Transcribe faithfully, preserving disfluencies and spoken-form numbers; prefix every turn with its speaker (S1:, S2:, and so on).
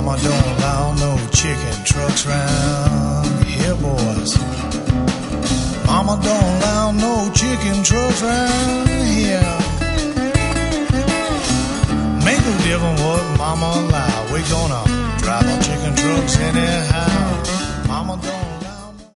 S1: Mama don't allow no chicken trucks round here, boys. Mama don't allow no chicken trucks round here. Make no difference what Mama allow. We gonna drive our chicken trucks anyhow. Mama don't allow